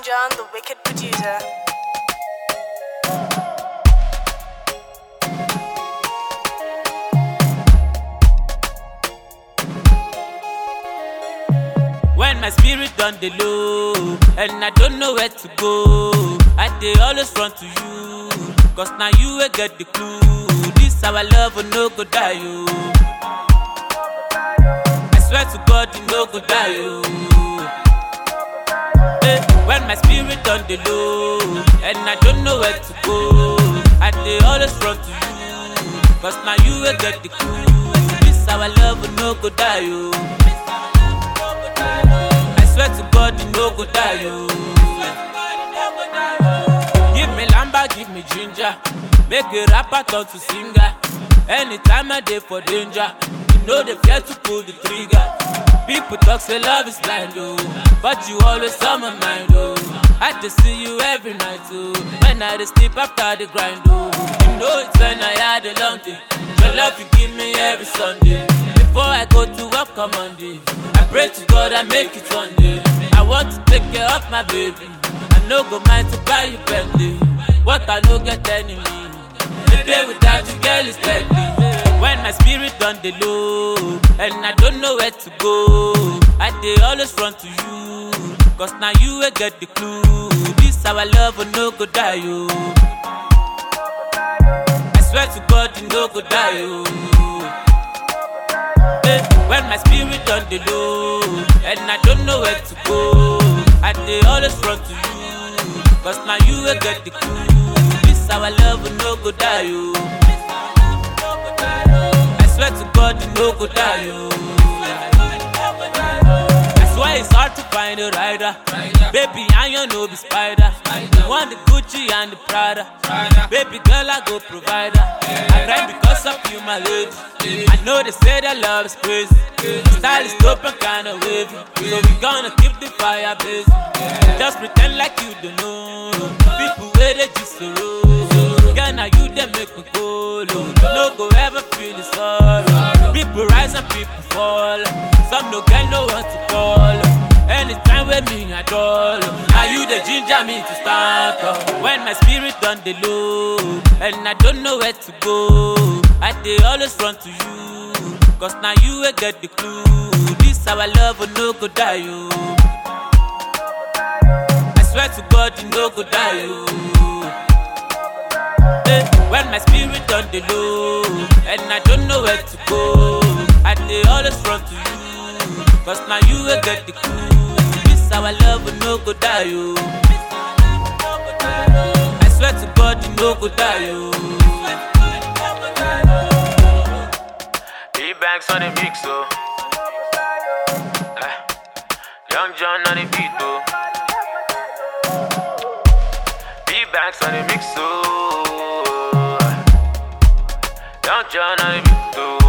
John, the wicked producer. When my spirit done the low, and I don't know where to go, I dey always run to you, cause now you will get the clue. This our love will no go die, yo. I swear to God, you no go die, yo. When my spirit done the low, and I don't know where to go, I dey always run to you, cause now you will get the clue. This our love will no go die, yo. I swear to God, you no go die, yo. Give me lamba, give me ginger, make a rapper turn to singer. Anytime I dey for danger, you know they fear to pull the trigger. People talk say love is blind, oh, but you always on my mind, oh. I just see you every night, oh, when I dey sleep after the grind, oh. You know it's when I had a long day. Your love you give me every Sunday. Before I go to work on Monday, I pray to God I make it one day. I want to take care of my baby. I no go mind to buy you Bentley. What I no get enemy. The day without you, girl, is deadly. When my spirit done the low, and I don't know where to go, I dey always run to you, cause now you will get the clue. This our love will no go die, yo. I swear to God, you no go die, yo. When my spirit done the low, and I don't know where to go, I dey always run to you, cause now you will get the clue. This our love will no go die, yo. I swear to God, you no go die, yo. That's why it's hard to find a rider. Baby, I you no be spider. You want the Gucci and the Prada. Baby girl, I go provider. I cry because of you, my lady. I know they say that love is crazy. Style is dope and kinda wavy, so we gonna keep the fire blazing. Just pretend like you don't know. People where they just so low. Girl, now you they make me go low. No go ever feel the sorrow. People rise and people fall. Some no get no one to call. Anytime with me at all, now you the ginger me to start up. When my spirit done the low, and I don't know where to go, I dey always run to you, cause now you will get the clue. This our love will no go die, yo. I swear to God, you no go die, yo. When my spirit done the low, and I don't know where to go, I dey always run to you, cause now you will get the clue. This our love will no go die, yo. I swear to God, you no go die, yo. E-Banks on the mix, oh. Young John on the beat, oh. E-Banks on the mix, oh. Young John on the beat, oh.